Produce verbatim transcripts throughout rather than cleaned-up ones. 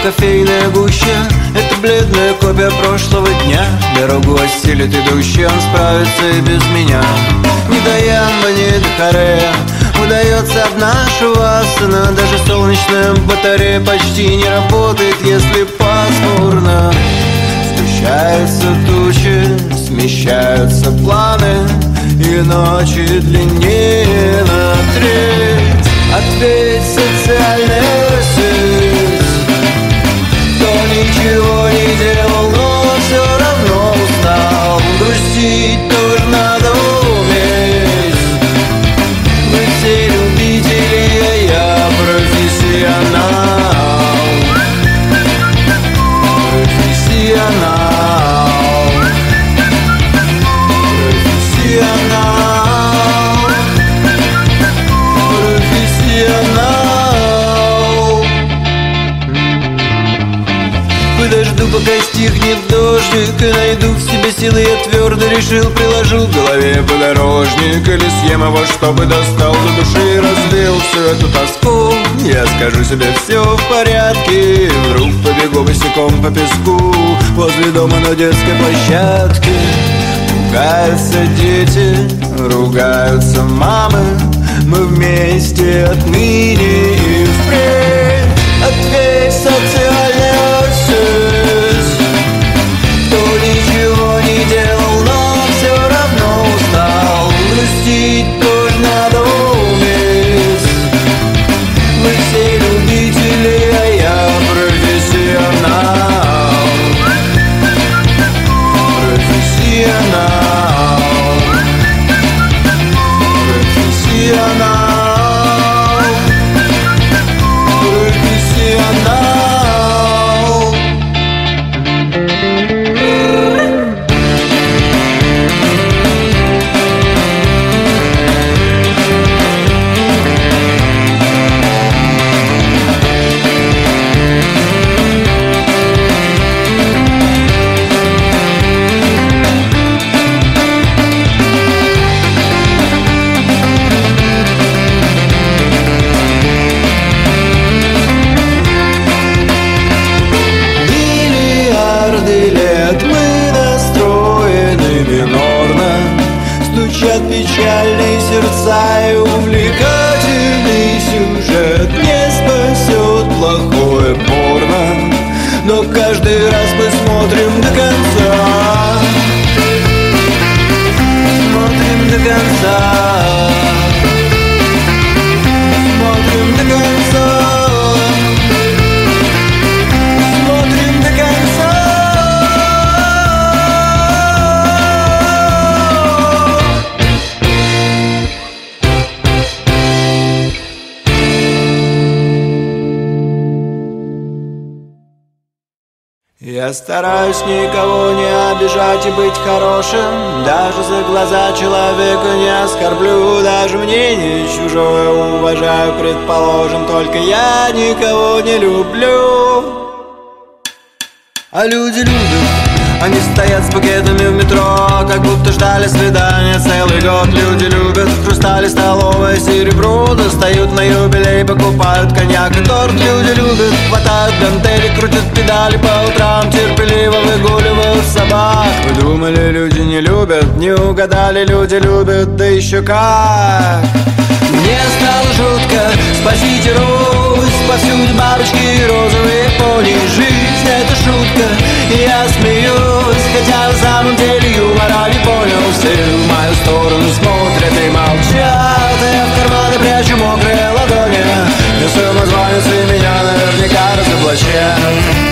кофейная гуща — это бледная копия прошлого дня. Дорогу осилит идущий, он справится и без меня. Ни до Ямба, ни до Корея удается одна шавасана. Даже солнечная батарея почти не работает, если пасмурно. Сгущаются тучи, смещаются планы, и ночи длиннее на треть. Ответь, социальная сеть, кто ничего не делал, но все равно устал. Грустить тоже надо уметь. Мы все любители, а я профессионал. Профессионал. Подожду, пока стихнет дождик, и найду в себе силы. Я твердо решил, приложу к голове подорожник, или съем его, чтобы достал до души и разбил всю эту тоску. Я скажу себе, все в порядке, и вдруг побегу босиком по песку возле дома на детской площадке. Ругаются дети, ругаются мамы, мы вместе отныне и впредь. Ответь, социальная сеть, кто ничего не делал, но все равно устал. Грустить тоже надо уметь. Мы все любители, а я профессионал. Профессионал. Профессионал. Печальные сердца и увлекательный сюжет не спасет плохое порно, но каждый раз мы смотрим до конца. Смотрим до конца. Смотрим до конца. Смотрим до конца. Я стараюсь никого не обижать и быть хорошим. Даже за глаза человека не оскорблю. Даже мнение чужое уважаю, предположим. Только я никого не люблю. А люди любят. Они стоят с букетами в метро, как будто ждали свидания целый год. Люди любят в хрустале столовое серебро, достают на юбилей, покупают коньяк и торт. Люди любят, хватают гантели, крутят педали по утрам, терпеливо выгуливают собак. Вы думали, люди не любят? Не угадали, люди любят, да еще как. Мне стало жутко, спасите Русь, повсюду бабочки и розовые пони. Жизнь — это шутка, и я смеюсь, хотя на самом деле юмора не понял. Все в мою сторону смотрят и молчат, а я в карманы прячу мокрые ладони. И самозванцы меня наверняка разоблачат.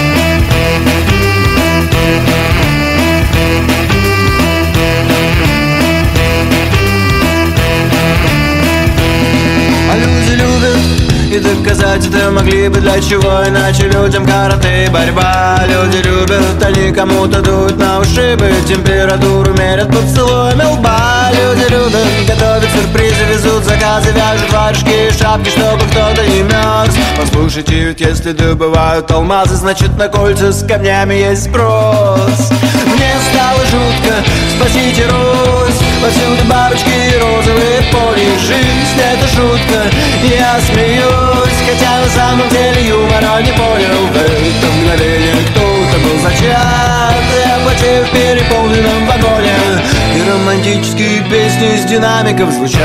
А люди любят, и доказать это могли бы для чего, иначе людям карате и борьба. Люди любят, они кому-то дуют на ушибы, температуру мерят поцелуями лба. Люди любят, готовят сюрпризы, везут заказы, вяжут варежки и шапки, чтобы кто-то не мерз. Послушайте, ведь если добывают алмазы, значит на кольца с камнями есть спрос. Мне стало жутко, спасите Русь, повсюду бабочки и розовые пони. Жизнь — это шутка, я смеюсь, хотя на самом деле юмор порой не понял в это мгновение, кто-то был зачат, оплатив в переполненном вагоне, и романтические песни из динамиков звучат.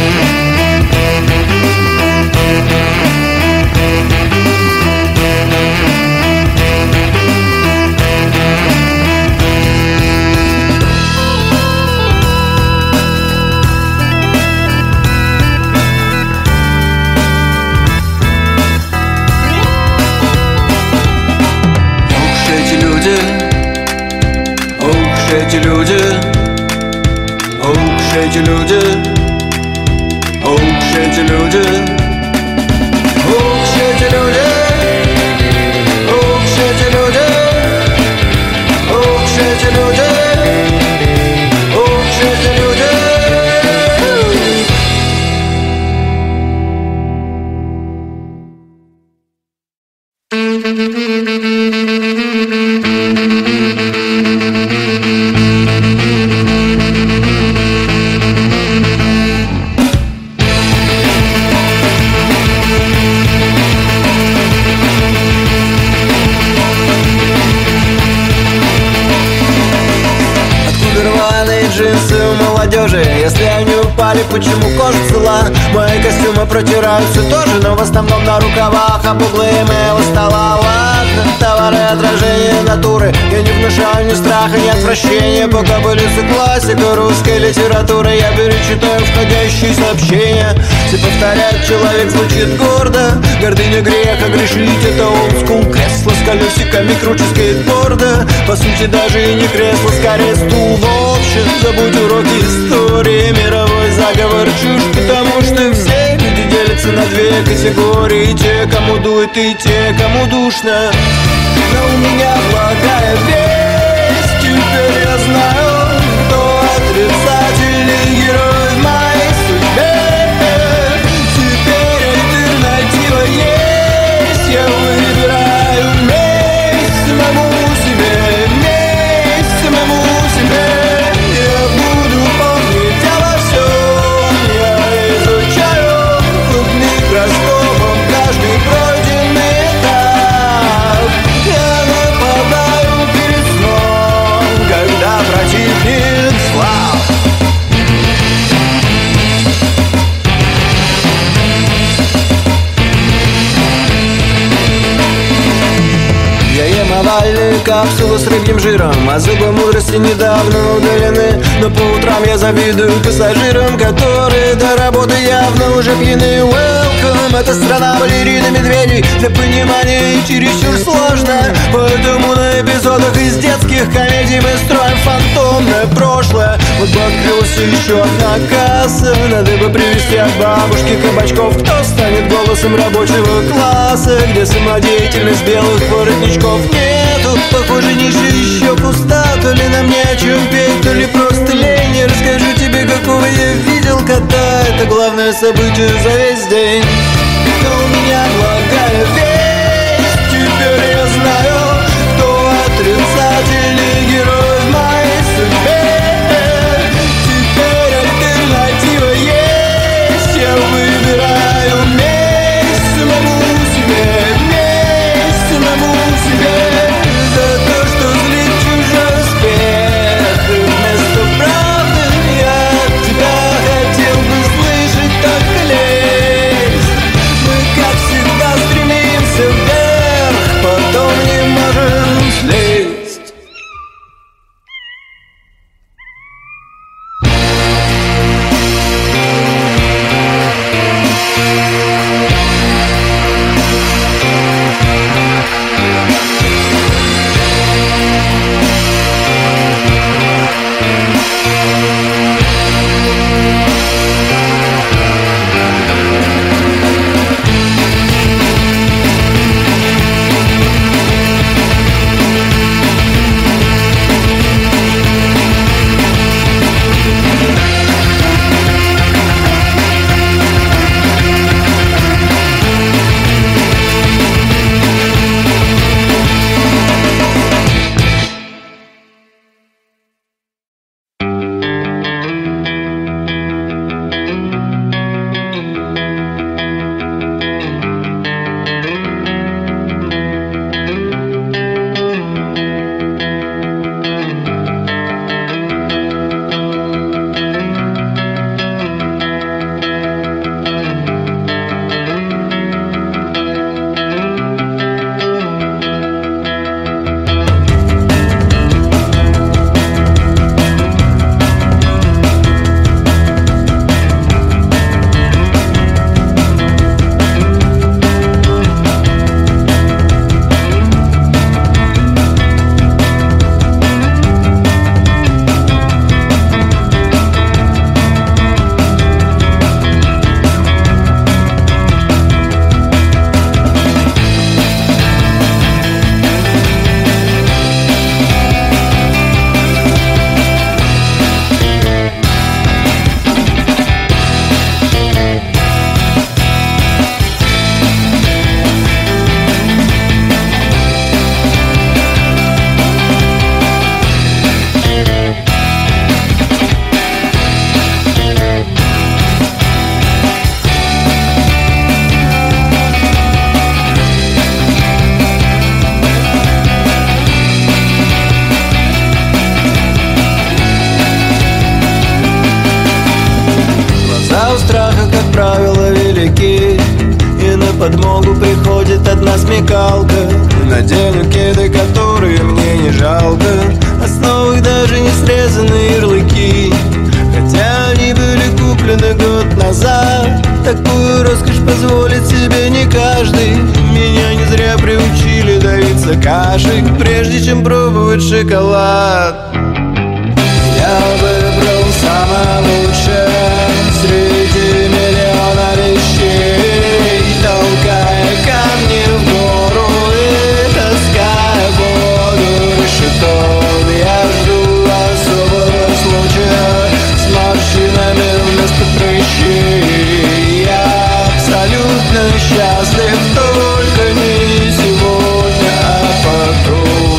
Эти люди, ох, эти люди, ох, эти люди, ох, эти люди, ох, эти люди, ох, эти люди, ох, эти люди. Джинсы у молодежи, если они упали, почему кожа цела? Мои костюмы протираются тоже, но в основном на рукавах, об углы имейла стола. Ладно, товары отражения натуры, я не внушаю ни страха, ни отвращения. Пока пылится классика русской литературы, я перечитаю входящие сообщения. Все повторяют, человек звучит гордо, гордыня грех, а грешить это олдскул. Кресло с колесиками круче скейтборда, по сути даже и не кресло, скорее стул. В общем, забудь уроки истории, мировой заговор чушь, потому что все люди делятся на две категории: те, кому дует, и те, кому душно. Но у меня благая весть, теперь я знаю, кто отрицательный герой в моей судьбе. Теперь альтернатива есть, я выбираю месть самому себе, месть самому себе. Микроскопом каждый пройденный этап. Я нападаю перед сном, когда противник слаб. Я ем овальные капсулы с рыбьим жиром, а зубы мудрости недавно удалены. Но по утрам я завидую пассажирам, которые до работы явно уже пьяны. Welcome, это страна балерин и медведей, для понимания чересчур сложно. Поэтому на эпизодах из детских комедий мы строим фантомное прошлое. Вот бы открылась еще одна касса, надо бы привезти от бабушки кабачков. Кто станет голосом рабочего класса, где самодеятельность белых воротничков нету? Похоже, ниша еще пуста. То ли нам не о чем петь, то ли просто лень. Я расскажу тебе, какого я видел кота. Это главное событие за весь день. Но у меня благая весть, теперь я знаю, кто отрицательный герой в моей судьбе. Теперь альтернатива есть, я выбираю месть самому себе, месть самому себе. За то, что злит чужой успех, и вместо правды я от тебя хотел бы слышать только лесть. Мы, как всегда, стремимся вверх, подмогу приходит одна смекалка. Надену кеды, которые мне не жалко, а с новых даже не срезаны ярлыки, хотя они были куплены год назад. Такую роскошь позволит себе не каждый. Меня не зря приучили давиться кашей, прежде чем пробовать шоколад. Я выбрал самое лучшее среди миллиона вещей, толкая камни в гору и таская воду решетом. Я жду особого случая с морщинами вместо прыщей. Я абсолютно счастлив, только не сегодня, а потом.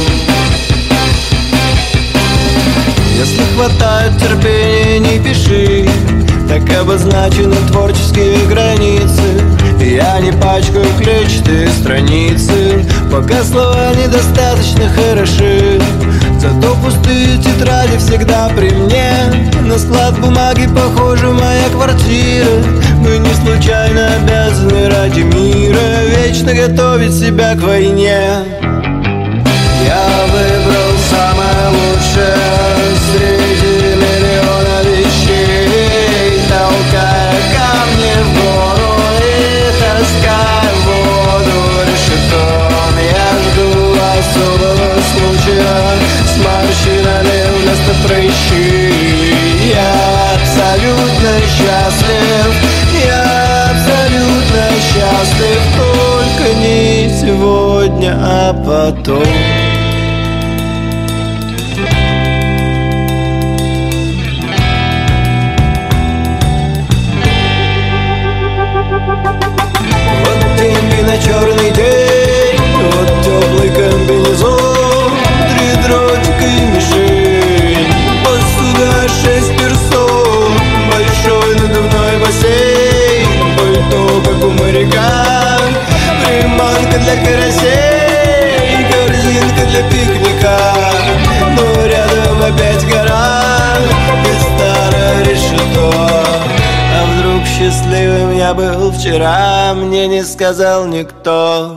Если хватает терпения, не пиши, так обозначены творческие границы. Я не пачкаю клетчатые страницы, пока слова недостаточно хороши. Зато пустые тетради всегда при мне. На склад бумаги похожа моя квартира. Мы не случайно обязаны ради мира вечно готовить себя к войне. Я выбрал самое лучшее среди миллиона вещей, толкая камни в гору и таская воду решетом. Я жду особого случая с морщинами вместо прыщей. Я абсолютно счастлив, я абсолютно счастлив, только не сегодня, а потом. На черный день, вот теплый комбинезон, три дротика и мишень, посуда шесть персон, большой надувной бассейн, пальто как у моряка, приманка для карасей, корзинка для пикника, но рядом опять гора и старое решето. А вдруг счастливым я был вчера, мне не сказал никто.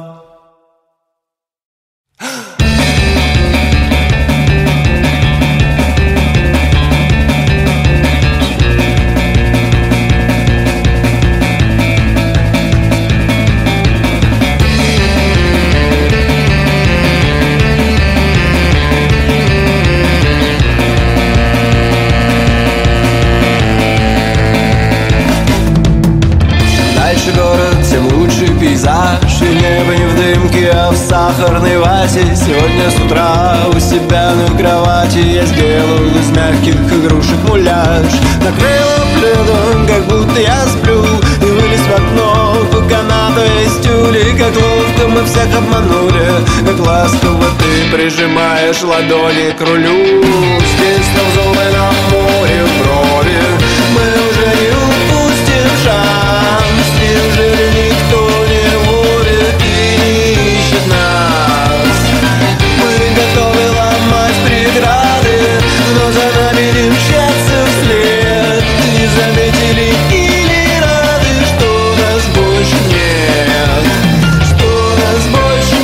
И небо не в дымке, а в сахарной вазе. Сегодня с утра у себя на кровати я сделал из мягких игрушек муляж. Накрыла пледом, как будто я сплю, и вылез в окно по канатовой стюле. Как ловко мы всех обманули, как ласково ты прижимаешь ладони к рулю. Здесь на взволенном море брови мы уже не упустим шанс. Неужели никто не водит и не ищет нас? Мы готовы ломать преграды, но за нами не мчаться вслед. Не заметили или рады, что нас больше нет, что нас больше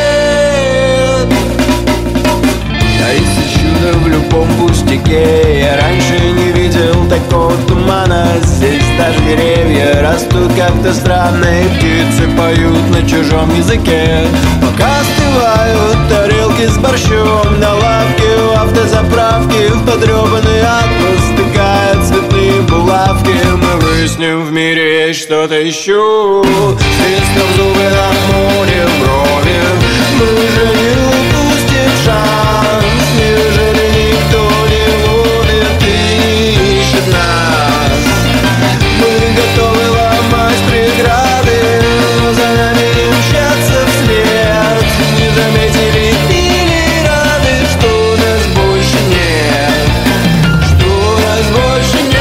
нет. Таится чудо в любом пустяке. Я раньше не видел такого тумана. Здесь даже деревья растут как-то странно, и птицы поют на чужом языке. Пока остывают тарелки с борщом на лавке у автозаправки, в подрёбанный атлас стыкают цветные булавки. Мы выясним, в мире есть что-то еще. Стиснув зубы на море брови, мы уже не упустим шанс. Неужели никто не водит и не ищет нас? Мы готовы ломать преграды, но за нами не мчаться вслед. Не заметили или рады, что нас больше нет, что нас больше нет.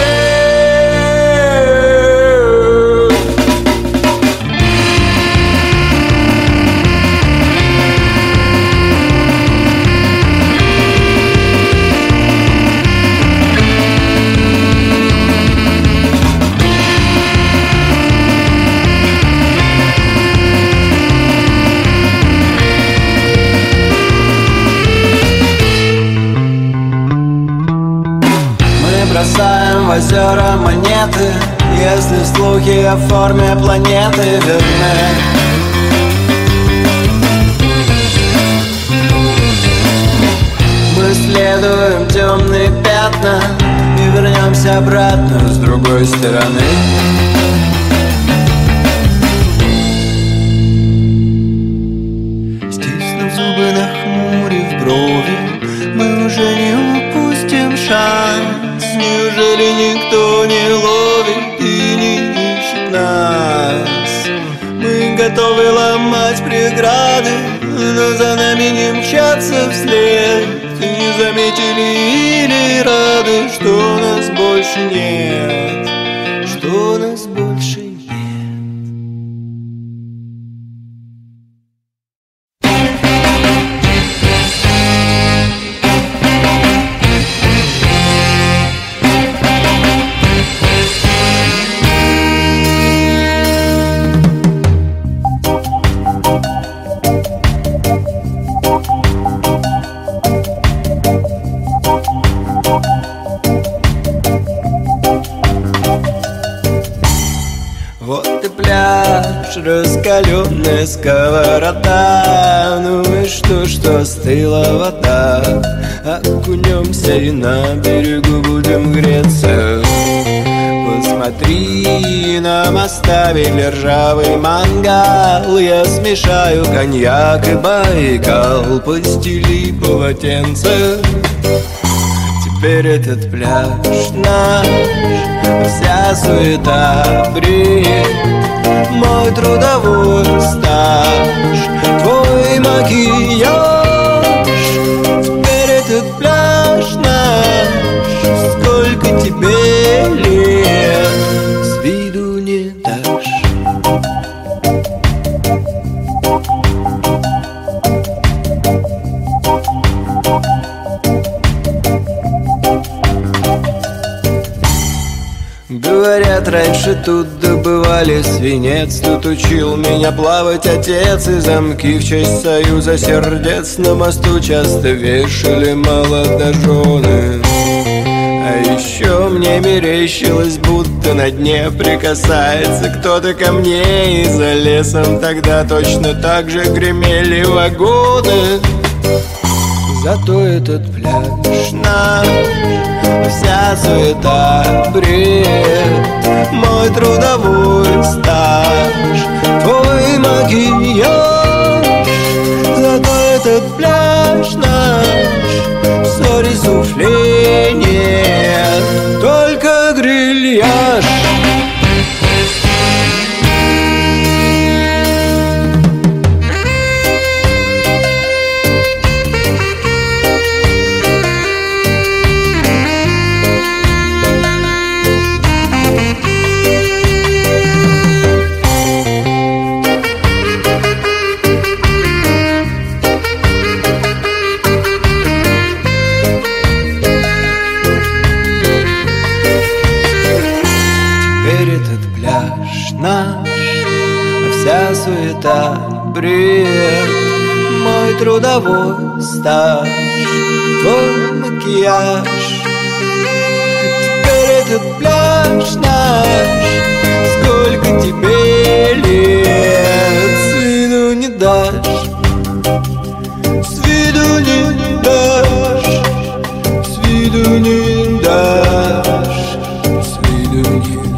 озера монеты, если слухи о форме планеты верны. Мы следуем темные пятна и вернемся обратно с другой стороны. Стиснув зубы, нахмурив брови, мы уже не упустим шанс. Неужели никто не ловит и не ищет нас? Мы готовы ломать преграды, но за нами не мчаться вслед. И не заметили или рады, что нас больше нет, что нас больше нет. Вот и пляж, раскаленная сковорода. Ну и что, что стыла вода? Окунемся и на берегу будем греться. Посмотри, нам оставили ржавый мангал. Я смешаю коньяк и Байкал, постели полотенце. Теперь этот пляж наш, вся суета, бред, мой трудовой стаж, твой макияж. Теперь этот пляж наш, сколько тебе лет, с виду не дашь. Говорят, раньше тут добывали свинец. Тут учил меня плавать отец, и замки в честь союза сердец на мосту часто вешали молодожены. А еще мне мерещилось, будто на дне прикасается кто-то ко мне, и за лесом тогда точно так же гремели вагоны. Зато этот пляж наш, вся суета, бред, мой трудовой стаж, твой макияж. Зато этот пляж наш, сори суфле нет, только грильяж. Наш, вся суета, бред, мой трудовой стаж, твой макияж. Теперь этот пляж наш, сколько тебе лет, с виду не дашь, с виду не дашь, с виду не дашь, с виду не дашь.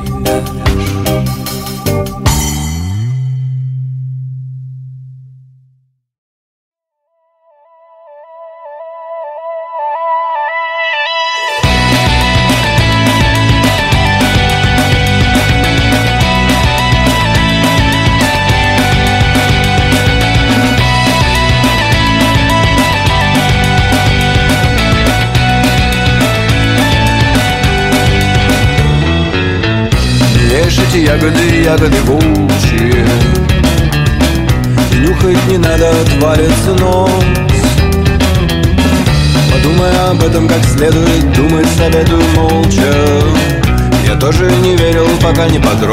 Эти ягоды, ягоды волчьи, нюхать не надо, отвалится нос. Подумай об этом как следует, думать советую молча. Я тоже не верил, пока не подрос.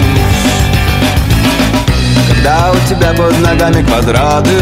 Когда у тебя под ногами квадраты,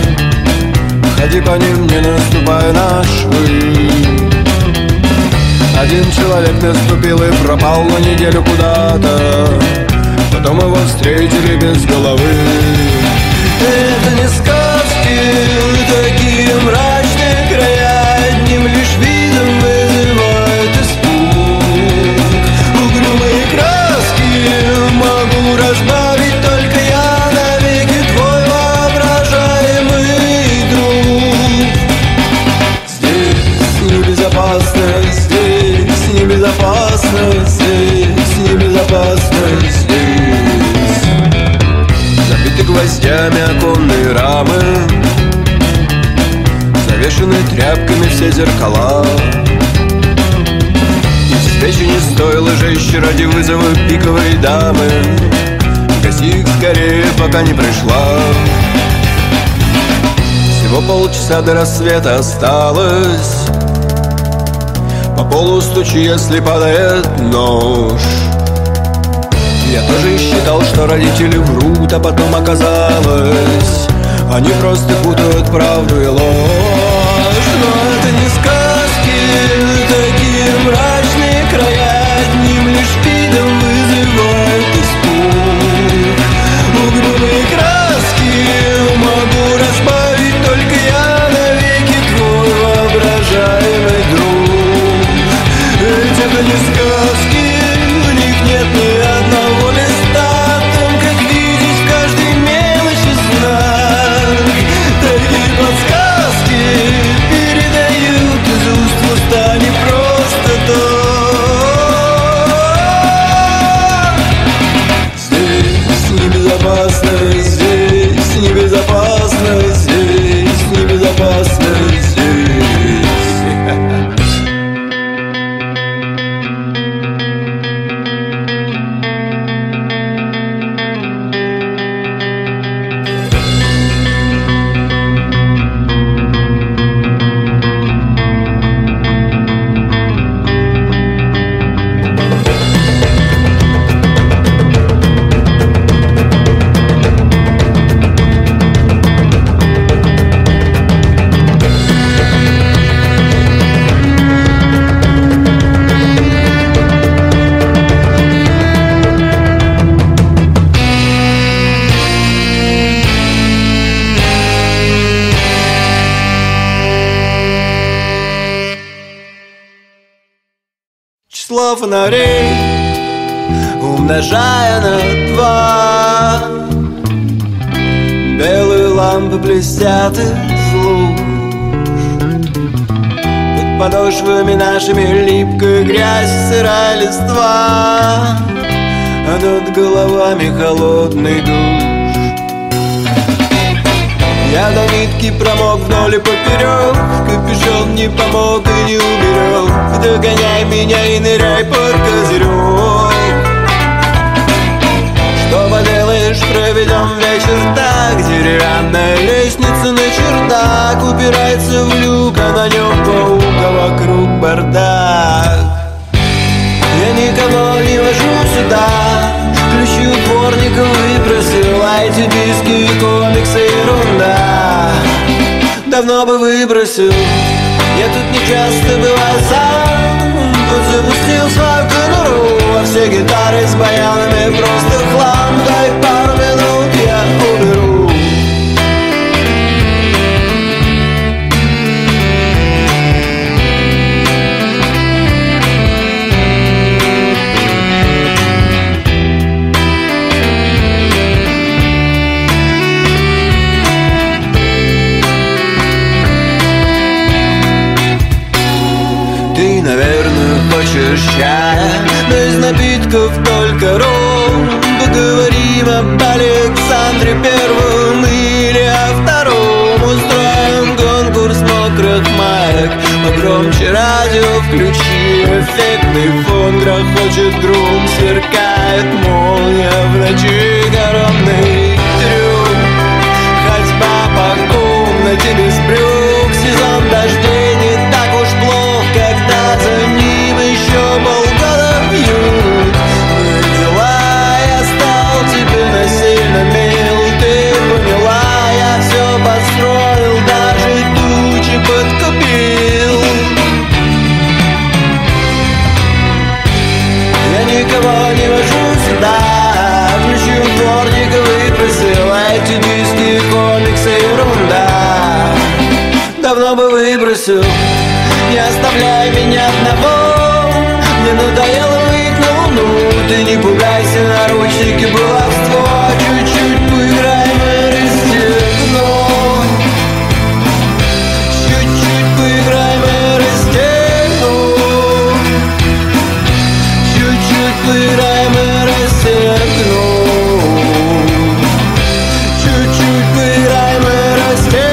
ходи по ним, не наступая на швы. Один человек наступил и пропал на неделю куда-то. Потом его встретили без головы. Это не сказки, такие мрачные края одним лишь видом вызывают испуг. Угрюмые краски могу разбавить только я, навеки твой воображаемый друг. Здесь небезопасно, здесь небезопасно, здесь небезопасно, здесь. Забиты гвоздями оконные рамы, завешены тряпками все зеркала. И свечи не стоило жечь ради вызова пиковой дамы. Гаси их скорее, пока не пришла. Всего полчаса до рассвета осталось. По полу стучи, если падает нож. Я тоже считал, что родители врут, а потом оказалось, они просто путают правду и ложь. Но это не сказки, такие мрачные края одним лишь видом вызывают испуг. Угрюмые краски могу разбавить только я, навеки твой воображаемый друг. Ведь это не сказки, в них нет ни одного листа, тонко видеть в каждой мелочи знак. Такие подсказки передают из уст в уста не просто так. Здесь небезопасно, здесь небезопасно, здесь небезопасно, здесь. Число фонарей умножая на два, белые лампы блестят из луж. Под подошвами нашими липкая грязь, сырая листва, а над головами холодный душ. Я до нитки промок вдоль и поперек, капюшон не помог и не уберег. Догоняй меня и ныряй под козырек. Что поделаешь, проведем вечер так. Деревянная лестница на чердак упирается в люк, а на нем паук, а вокруг бардак. Я никого не вожу сюда, ключи у дворника выбросил, а эти диски и комиксы ерунда. Давно бы выбросил, я тут не часто бываю сам. Тут запустил свою конуру, а все гитары с баянами просто хлам. Дай пару минут, я уберу. Наверное, хочешь чая, но из напитков только ром. Поговорим об Александре Первом или о Втором. Устроим конкурс мокрых маек, погромче радио включи, эффектный фон грохочет гром, сверкает молния в ночи, коронный трюк. Ходьба по комнате без брюк, сезон дождей не так уж плох, когда за ним еще полгода бьют. Ну и дела, я стал тебе насильно мил. Ты поняла, я все построил, даже тучи подкупил. надоело выть на луну. Ты не пугайся, наручники, баловство. Чуть-чуть поиграем и расстегну. Чуть-чуть поиграем и расстегну. Чуть-чуть поиграем и расстегну. Чуть-чуть поиграем и расстегну.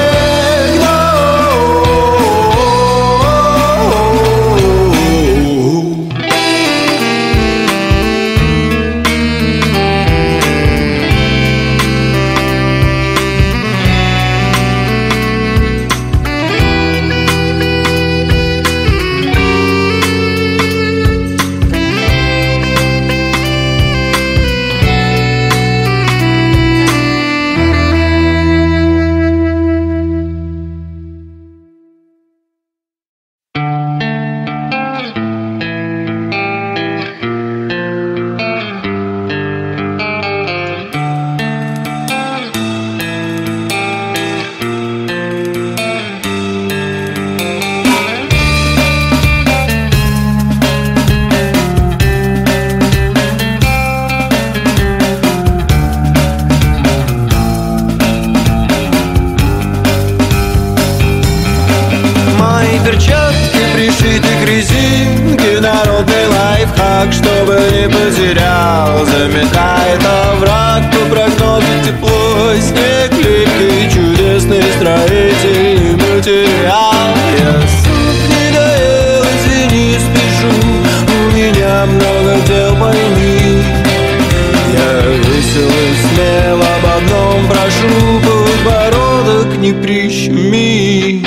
Перчатки пришиты к резинке, народный лайфхак, чтобы не потерял. Заметает овраг, по прогнозу тепло, снег липкий, чудесный строительный материал. Я суп не доел, извини, спешу, у меня много дел, пойми. Я весел и смел, об одном прошу, подбородок не прищеми.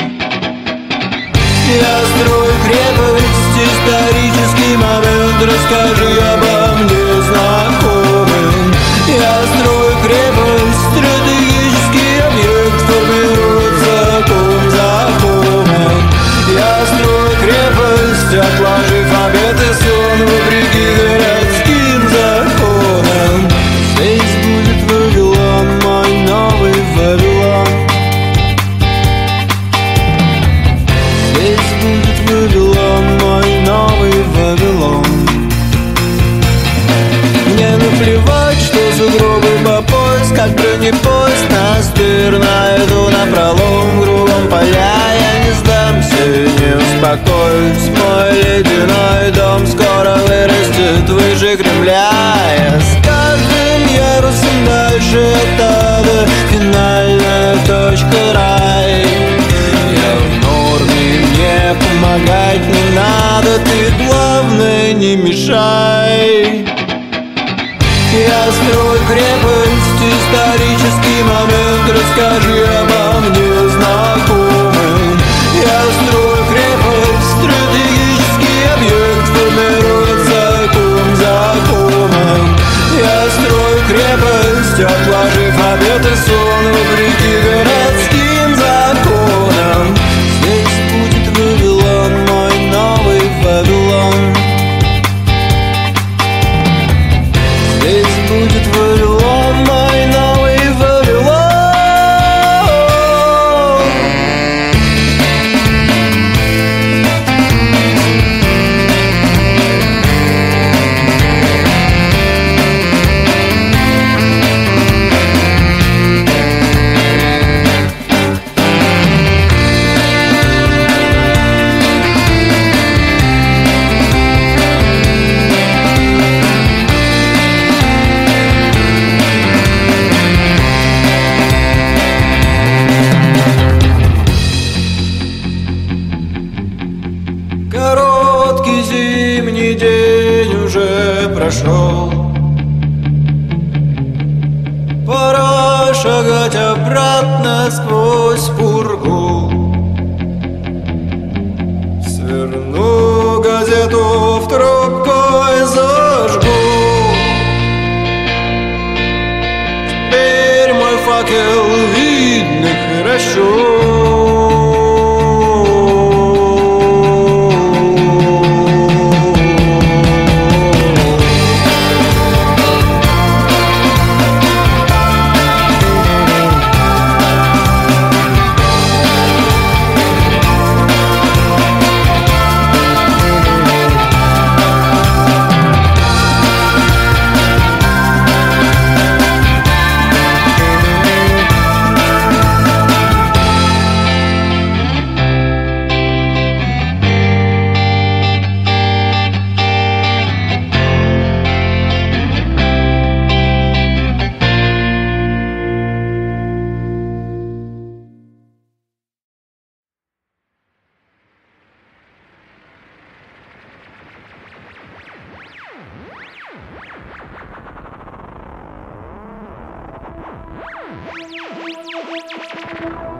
Я строю крепость, исторический момент, расскажи обо мне знакомым. Я строю крепость, стратегический объект, формирует закон законом. Я строю крепость, отложив обед и сон, вопреки городским законам. Здесь будет Вавилон, мой новый Вавилон. Здесь будет Вавилон, мой новый Вавилон. Мне наплевать, что сугробы по пояс, как бронепоезд, настырно иду напролом, кругом поля, я не сдамся, не успокоюсь. Мой ледяной дом скоро вырастет выше Кремля. Я с каждым ярусом дальше от ада, финальная точка рай. Я в норме, мне помогать не надо, ты главное не мешай. Я строю крепость, исторический момент, расскажи обо мне знакомым. Я строю крепость, стратегический объект, формирует закон законом. Я строю крепость, отложив обед и сон, вопреки городским законам. Здесь будет Вавилон, мой новый Вавилон. Здесь будет Вавилон, мой новый Вавилон. Короткий зимний день уже прошел, пора шагать обратно сквозь пургу. Сверну газету в трубку и зажгу. Теперь мой факел видно хорошо. Thank you.